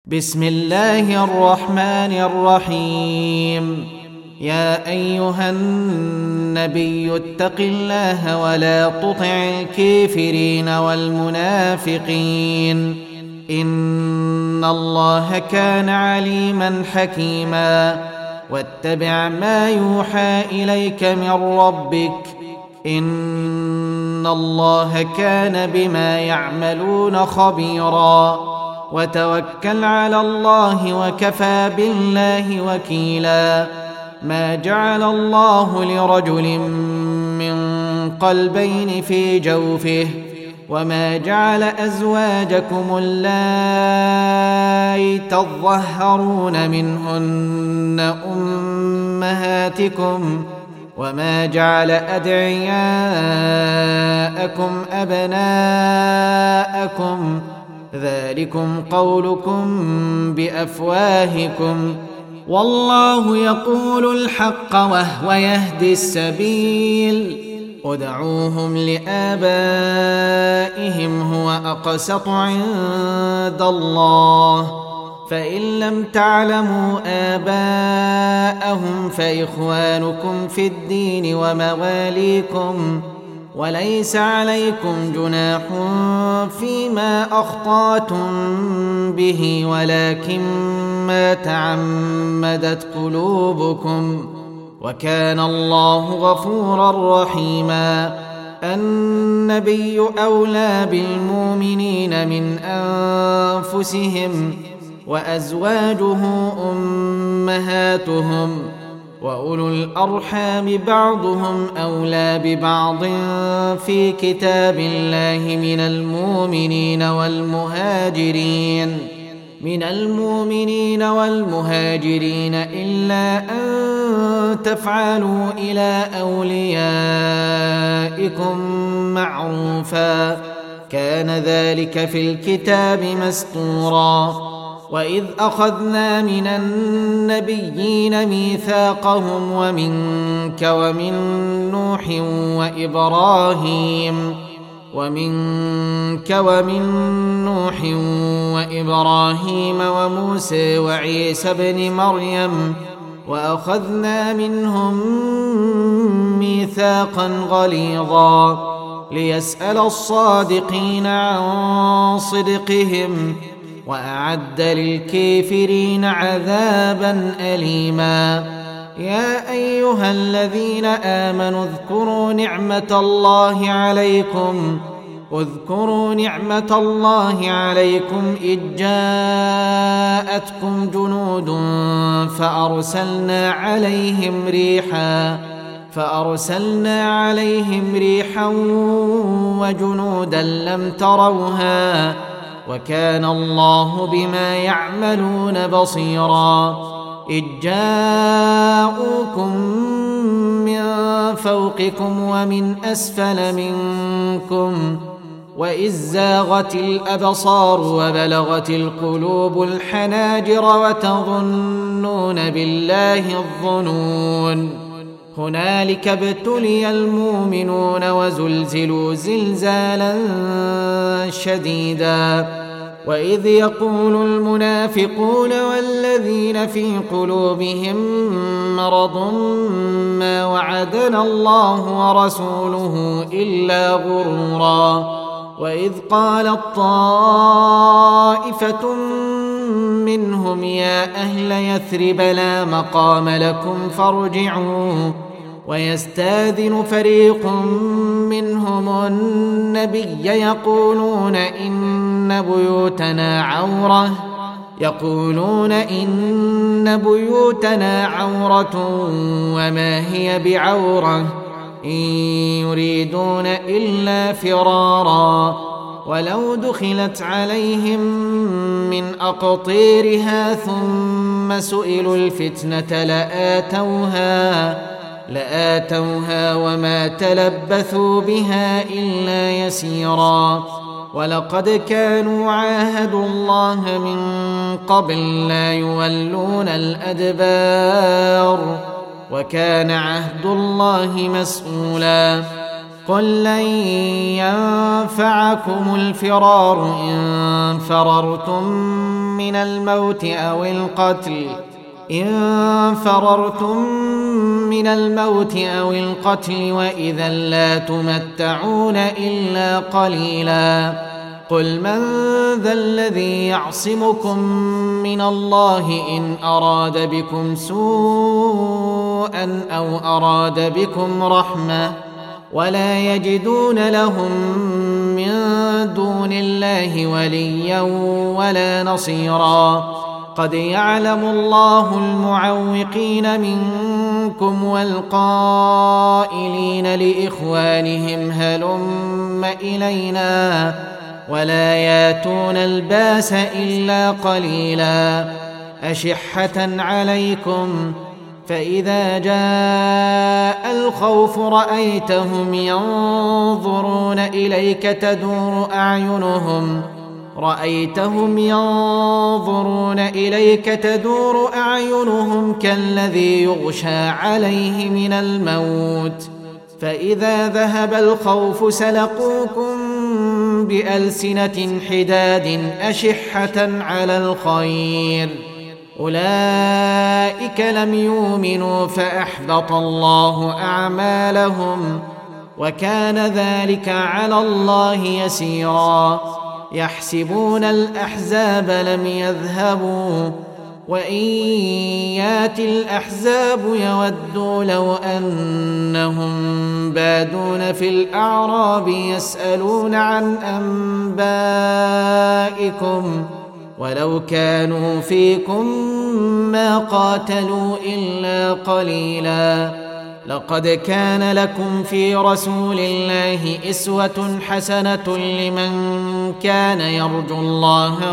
بسم الله الرحمن الرحيم. يا أيها النبي اتق الله ولا تطع الكافرين والمنافقين إن الله كان عليما حكيما. واتبع ما يوحى إليك من ربك إن الله كان بما يعملون خبيرا. وتوكل على الله وكفى بالله وكيلا. ما جعل الله لرجل من قلبين في جوفه وما جعل أزواجكم اللائي تظهرون منهن أمهاتكم وما جعل أدعياءكم أبناءكم ذلكم قولكم بأفواهكم والله يقول الحق وهو يهدي السبيل. ادعوهم لآبائهم هو أقسط عند الله فإن لم تعلموا آباءهم فإخوانكم في الدين ومواليكم وليس عليكم جناح فيما أخطأتم به ولكن ما تعمدت قلوبكم وكان الله غفورا رحيما. النبي أولى بالمؤمنين من أنفسهم وأزواجه أمهاتهم وأولو الأرحام بعضهم أولى ببعض في كتاب الله من المؤمنين والمهاجرين إلا أن تفعلوا إلى أوليائكم معروفا كان ذلك في الكتاب مسطورا. وإذ أخذنا من النبيين ميثاقهم ومنك ومن نوح وإبراهيم وموسى وعيسى بن مريم وأخذنا منهم ميثاقا غليظا ليسأل الصادقين عن صدقهم وأعد للكافرين عذابا أليما. يا أيها الذين آمنوا اذكروا نعمة الله عليكم إذ جاءتكم جنود فأرسلنا عليهم ريحا وجنودا لم تروها وكان الله بما يعملون بصيرا. إذ جاءوكم من فوقكم ومن أسفل منكم وإذ زاغت الأبصار وبلغت القلوب الحناجر وتظنون بالله الظنون. هنالك ابتلي المؤمنون وزلزلوا زلزالا شديدا. وإذ يقول المنافقون والذين في قلوبهم مرض ما وعدنا الله ورسوله إلا غرورا. وإذ قالت طائفة منهم يا أهل يثرب لا مقام لكم فارجعوا ويستاذن فريق منهم النبي يقولون إن بيوتنا عورة وما هي بعورة إن يريدون إلا فرارا ولو دخلت عليهم من أقطيرها ثم سئلوا الفتنة لآتوها وما تلبثوا بها إلا يسيرا. ولقد كانوا عاهدوا الله من قبل لا يولون الأدبار وكان عهد الله مسؤولا. قل لن ينفعكم الفرار إن فررتم من الموت أو القتل وإذا لا تمتعون إلا قليلا قل من ذا الذي يعصمكم من الله إن أراد بكم سوءا أو أراد بكم رحمة ولا يجدون لهم من دون الله وليا ولا نصيرا قد يعلم الله المعوقين منكم والقائلين لإخوانهم هلم إلينا ولا ياتون الباس إلا قليلا أشحة عليكم فإذا جاء الخوف رأيتهم ينظرون إليك تدور أعينهم كالذي يغشى عليه من الموت فإذا ذهب الخوف سلقوكم بألسنة حداد أشحة على الخير أولئك لم يؤمنوا فأحبط الله أعمالهم وكان ذلك على الله يسيرا يحسبون الأحزاب لم يذهبوا وإن يات الأحزاب يودوا لو أنهم بادون في الأعراب يسألون عن أنبائكم ولو كانوا فيكم ما قاتلوا إلا قليلا لقد كان لكم في رسول الله أسوة حسنة لمن كان يرجو الله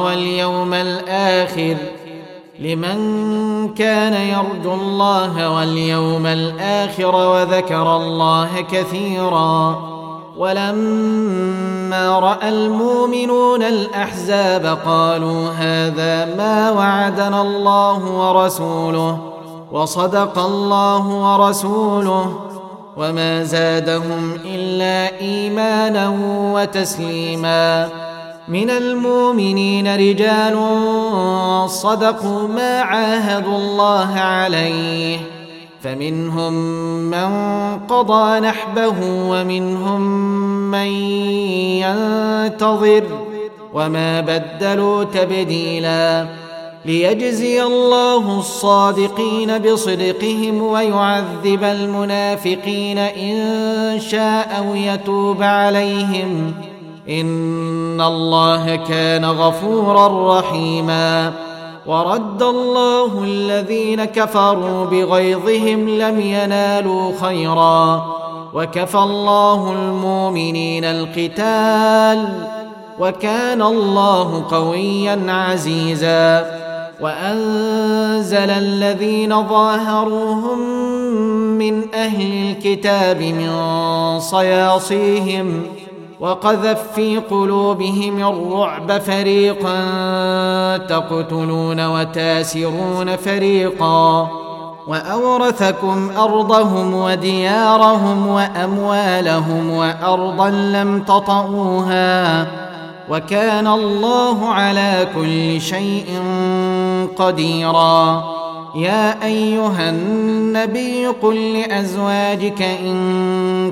واليوم الآخر وذكر الله كثيرا ولما رأى المؤمنون الأحزاب قالوا هذا ما وعدنا الله ورسوله وصدق الله ورسوله وما زادهم إلا إيمانا وتسليما من المؤمنين رجال صدقوا ما عاهدوا الله عليه فمنهم من قضى نحبه ومنهم من ينتظر وما بدلوا تبديلا ليجزي الله الصادقين بصدقهم ويعذب المنافقين إن شاء أو يتوب عليهم إن الله كان غفورا رحيما ورد الله الذين كفروا بغيظهم لم ينالوا خيرا وكفى الله المؤمنين القتال وكان الله قويا عزيزا وأنزل الذين ظاهروهم من أهل الكتاب من صياصيهم وقذف في قلوبهم الرعب فريقا تقتلون وتاسرون فريقا وأورثكم أرضهم وديارهم وأموالهم وأرضا لم تطئوها وكان الله على كل شيء قديرا يا أيها النبي قل لأزواجك إن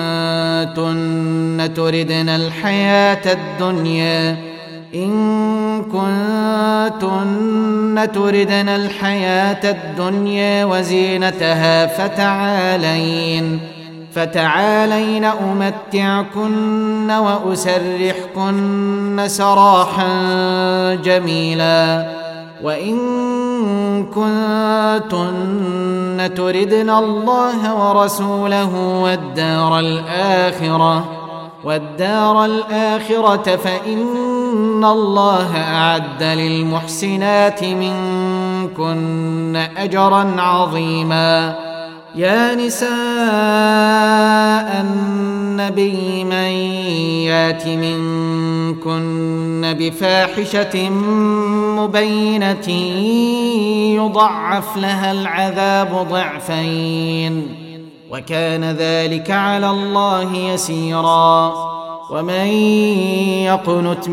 كنتن تردن الحياة الدنيا وزينتها فتعالين أمتعكن وأسرحكن سراحا جميلا وإن كنتن تردن الله ورسوله والدار الآخرة فإن الله أعد للمحسنات منكن أجرا عظيما يا نساء النبي من يات منكن بفاحشة مبينة يضعف لها العذاب ضعفين وكان ذلك على الله يسيرا ومن يقنت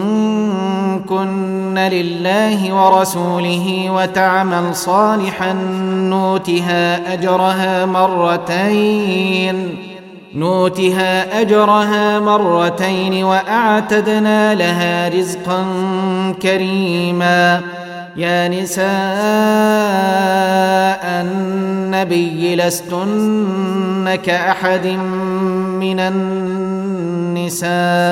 منكن لله ورسوله وتعمل صالحا نؤتها أجرها مرتين وأعتدنا لها رزقا كريما. يا نساء النبي لستن كأحد من النساء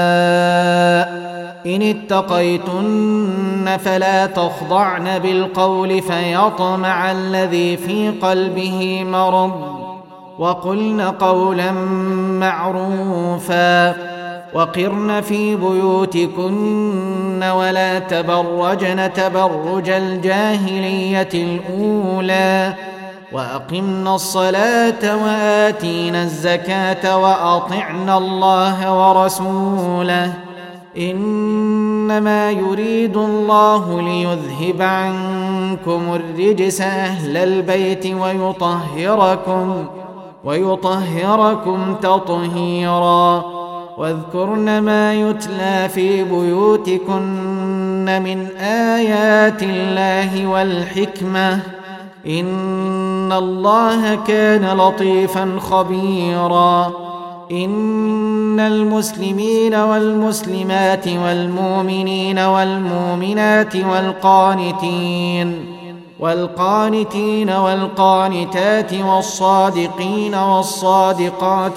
إن اتقيتن فلا تخضعن بالقول فيطمع الذي في قلبه مرض وقلن قولا معروفا وقرن في بيوتكن ولا تبرجن تبرج الجاهلية الأولى وأقمن الصلاة وآتينا الزكاة وأطعنا الله ورسوله إنما يريد الله ليذهب عنكم الرجس أهل البيت ويطهركم تطهيرا. واذكرن ما يتلى في بيوتكن من آيات الله والحكمة إن الله كان لطيفا خبيرا. إن المسلمين والمسلمات والمؤمنين والمؤمنات والقانتين والقانتات والصادقين والصادقات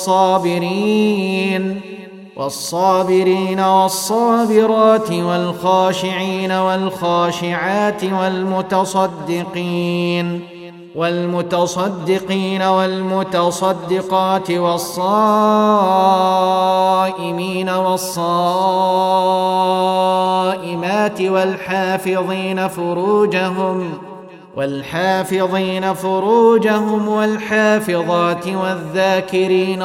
والصابرين والصابرات والخاشعين والخاشعات والمتصدقين والمتصدقات والصائمين والصائمات والحافظين فروجهم والحافظات والذاكرين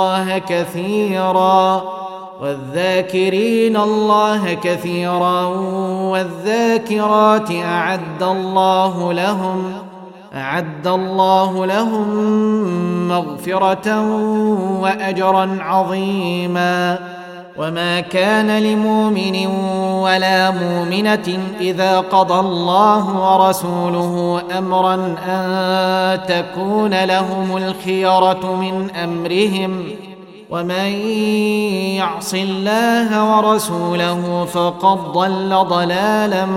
الله كثيرا والذاكرات أعد الله لهم مغفرة وأجرا عظيما. وما كان لمؤمن ولا مؤمنة إذا قضى الله ورسوله أمرا أن تكون لهم الخيرة من أمرهم ومن يعص الله ورسوله فقد ضل ضلالا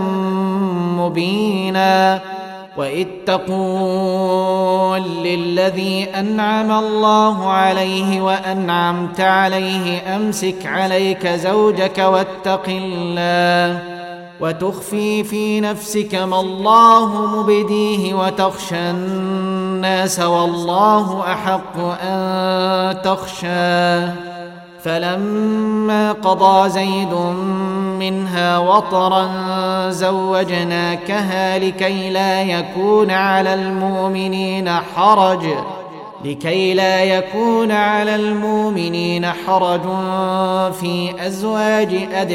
مبينا. وإذ تقول للذي أنعم الله عليه وأنعمت عليه أمسك عليك زوجك واتق الله وتخفي في نفسك ما الله مبديه وتخشى الناس والله أحق أن تخشاه. فلما قضى زيد منها وطرا زوجناكها لكي لا يكون على المؤمنين حرج في أزواج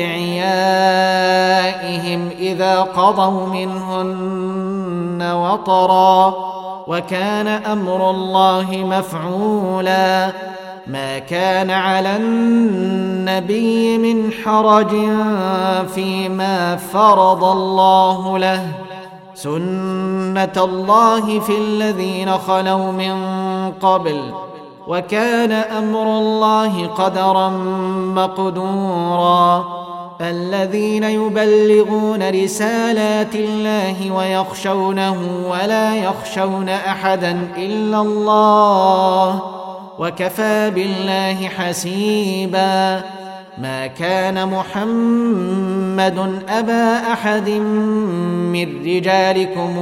أدعيائهم إذا قضوا منهن وطرا وكان أمر الله مفعولا. ما كان على النبي من حرج فيما فرض الله له سنة الله في الذين خلوا من قبل وكان أمر الله قدرا مقدورا. الذين يبلغون رسالات الله ويخشونه ولا يخشون أحدا إلا الله وكفى بالله حسيبا. ما كان محمد أبا أحد من رجالكم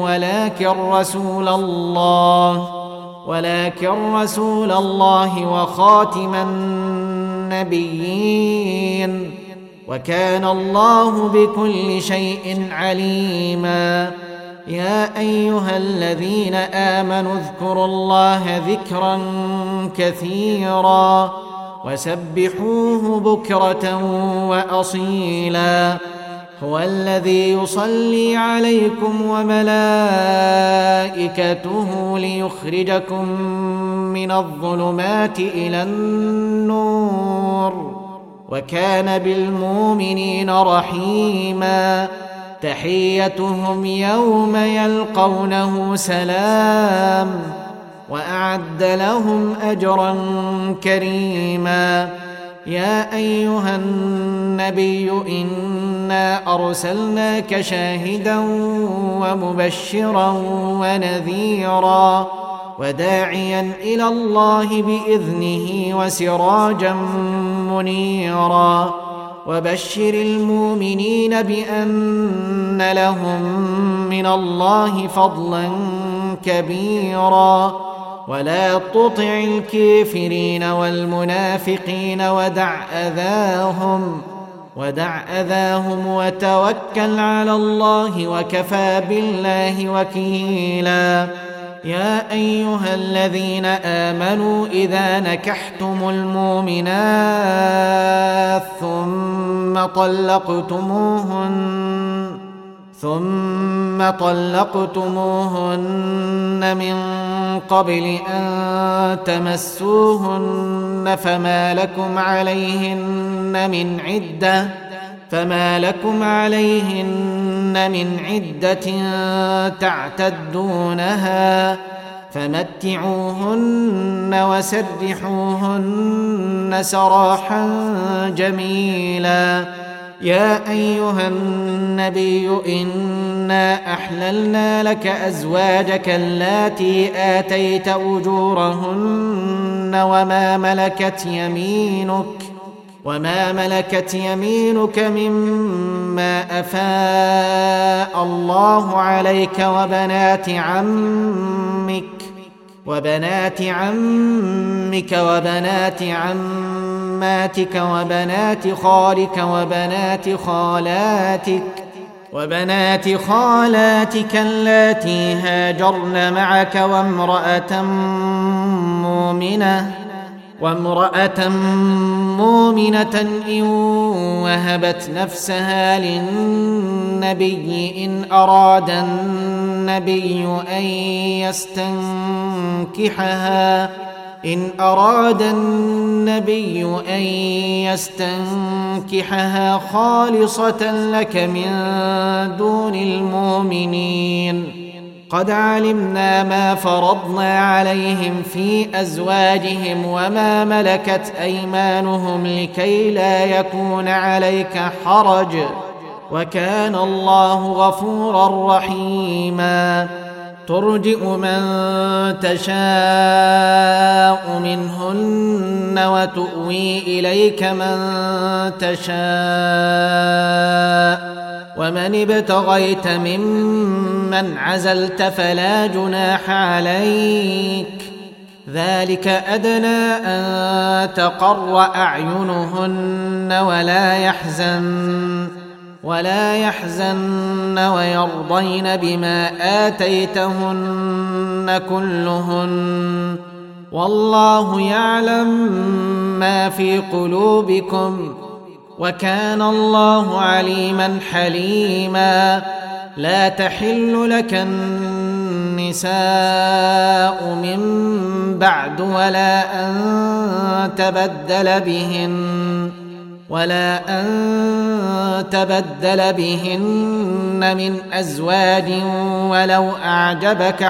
ولكن رسول الله وخاتم النبيين وكان الله بكل شيء عليما. يا أيها الذين آمنوا اذكروا الله ذكرا كثيرا وسبحوه بكرة وأصيلا. هو الذي يصلي عليكم وملائكته ليخرجكم من الظلمات إلى النور وكان بالمؤمنين رحيما تحيتهم يوم يلقونه سلام وأعد لهم أجرا كريما يا أيها النبي إنا أرسلناك شاهدا ومبشرا ونذيرا وداعيا إلى الله بإذنه وسراجا منيرا وبشر المؤمنين بأن لهم من الله فضلا كبيرا ولا تطع الكافرين والمنافقين ودع أذاهم وتوكل على الله وكفى بالله وكيلا يا أيها الذين آمنوا إذا نكحتم المؤمنات ثم طلقتموهن من قبل أن تمسوهن فما لكم عليهن من عدة تعتدونها فمتعوهن وسرحوهن سراحا جميلا يا أيها النبي إنا أحللنا لك أزواجك اللاتي آتيت أجورهن وما ملكت يمينك مما أفاء الله عليك وبنات عمك وبنات عماتك وبنات خالك وبنات خالاتك اللاتي هاجرن معك وامرأة مؤمنة إن وهبت نفسها للنبي إن أراد النبي أن يستنكحها خالصة لك من دون المؤمنين قد علمنا ما فرضنا عليهم في أزواجهم وما ملكت أيمانهم لكي لا يكون عليك حرج وكان الله غفورا رحيما ترجئ من تشاء منهن وتؤوي إليك من تشاء ومن ابتغيت ممن عزلت فلا جناح عليك ذلك أدنى أن تقر أعينهن ولا يحزن ويرضين بما آتيتهن كلهن والله يعلم ما في قلوبكم وكان الله عليما حليما لا تحل لك النساء من بعد ولا أن تبدل بهن من أزواج ولو أعجبك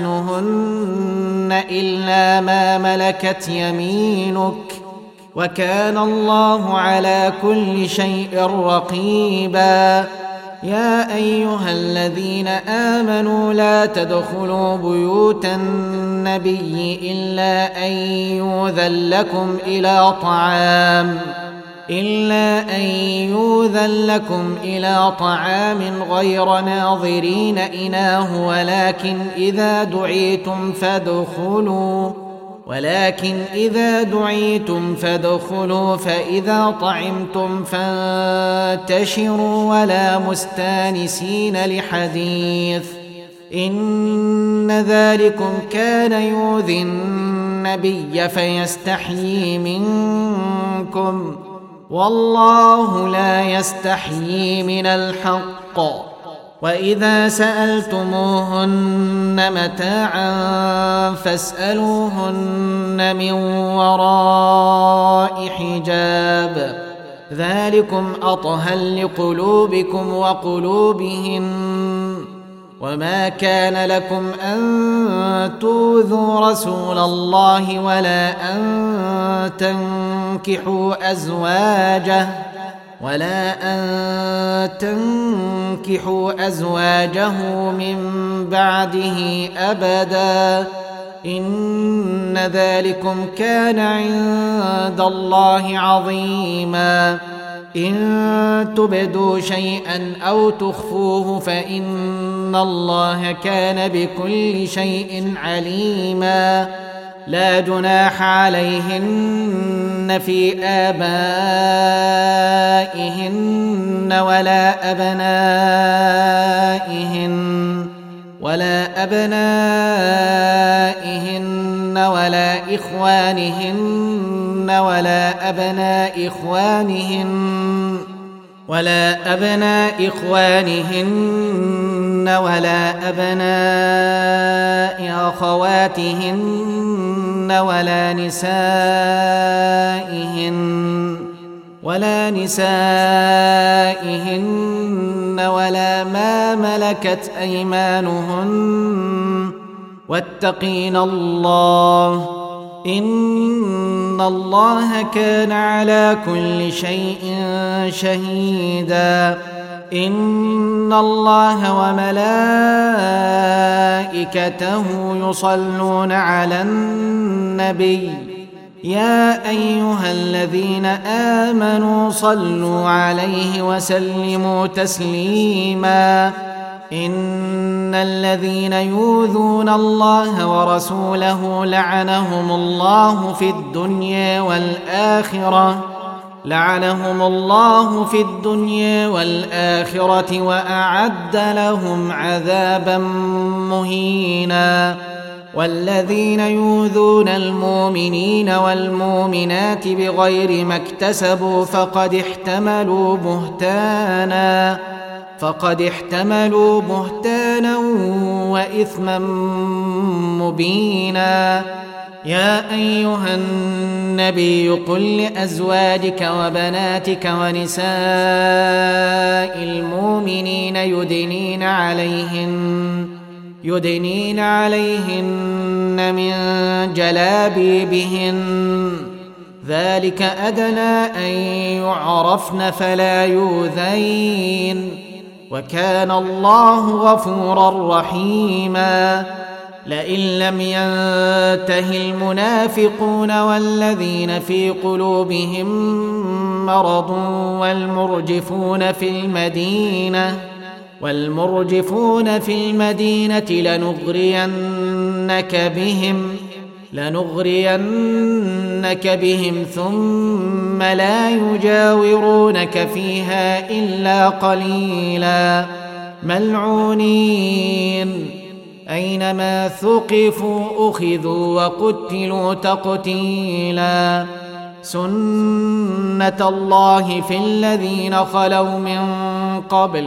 حسنهن إلا ما ملكت يمينك وكان الله على كل شيء رقيبا يا أيها الذين آمنوا لا تدخلوا بيوت النبي إلا أن يؤذن لكم إلى طعام غير ناظرين إناه ولكن إذا دعيتم فادخلوا فإذا طعمتم فانتشروا ولا مستانسين لحديث إن ذلكم كان يؤذي النبي فيستحيي منكم والله لا يستحيي من الحق وإذا سألتموهن متاعا فاسألوهن من وراء حجاب ذلكم أطهر لقلوبكم وقلوبهم وما كان لكم أن تؤذوا رسول الله ولا أن تنكحوا أزواجه من بعده أبدا إن ذلكم كان عند الله عظيما إن تبدوا شيئا أو تخفوه فإن الله كان بكل شيء عليما لا جناح عليهن في آبائهن ولا أبنائهن ولا إخوانهن ولا أبناء أخواتهن ولا نسائهن ولا ما ملكت أيمانهن واتقين الله إن الله كان على كل شيء شهيدا إن الله وملائكته يصلون على النبي يا أيها الذين آمنوا صلوا عليه وسلموا تسليما إن الذين يؤذون الله ورسوله لعنهم الله في الدنيا والآخرة وأعد لهم عذابا مهينا والذين يؤذون المؤمنين والمؤمنات بغير ما اكتسبوا فقد احتملوا بهتانا وإثما مبينا يا أيها النبي قل لأزواجك وبناتك ونساء المؤمنين يدنين عليهن من جلابيبهن ذلك أدنى أن يعرفن فلا يؤذين وكان الله غفورا رحيما لئن لم ينته المنافقون والذين في قلوبهم مرض والمرجفون في المدينة لنغرينك بهم ثم لا يجاورونك فيها إلا قليلا ملعونين أينما ثقفوا أخذوا وقتلوا تقتيلا سنة الله في الذين خلوا من قبل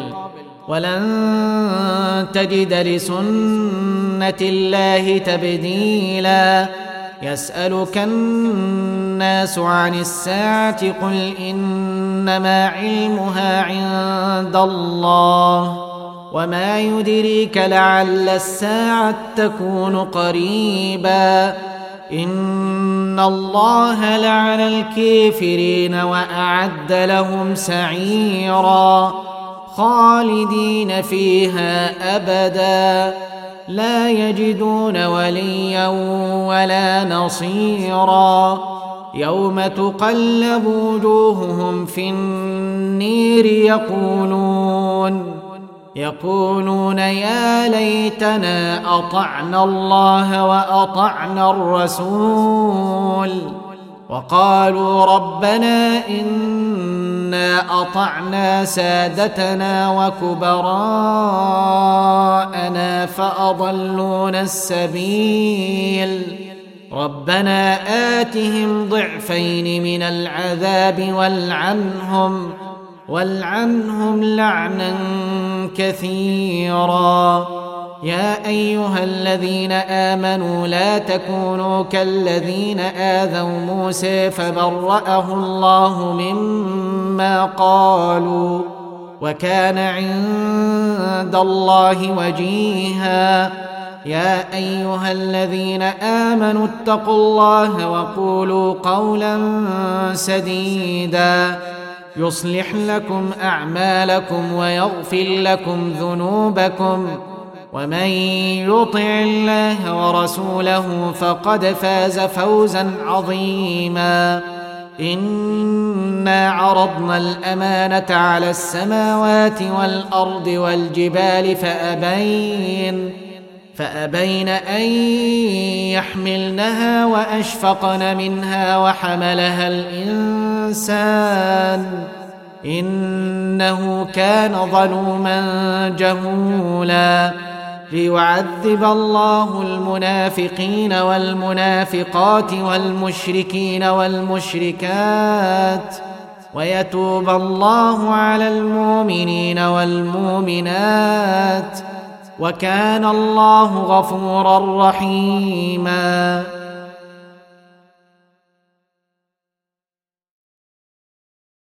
ولن تجد لسنة الله تبديلا يسألك الناس عن الساعة قل إنما علمها عند الله وما يدريك لعل الساعة تكون قريبا إن الله لعن الكافرين وأعد لهم سعيرا خالدين فيها أبدا لا يجدون وليا ولا نصيرا يوم تقلب وجوههم في النير يقولون يا ليتنا أطعنا الله وأطعنا الرسول وقالوا ربنا إنا أطعنا سادتنا وكبراءنا فأضلونا السبيل ربنا آتهم ضعفين من العذاب والعنهم لعنا كثيرا يا أيها الذين آمنوا لا تكونوا كالذين آذوا موسى فبرأه الله مما قالوا وكان عند الله وجيها. يا أيها الذين آمنوا اتقوا الله وقولوا قولا سديدا يصلح لكم أعمالكم ويغفر لكم ذنوبكم ومن يطع الله ورسوله فقد فاز فوزا عظيما. إنا عرضنا الأمانة على السماوات والأرض والجبال فأبين أن يحملنها وأشفقن منها وحملها الإنسان إنه كان ظلوما جهولا. ليعذب الله المنافقين والمنافقات والمشركين والمشركات ويتوب الله على المؤمنين والمؤمنات وكان الله غفورا رحيما.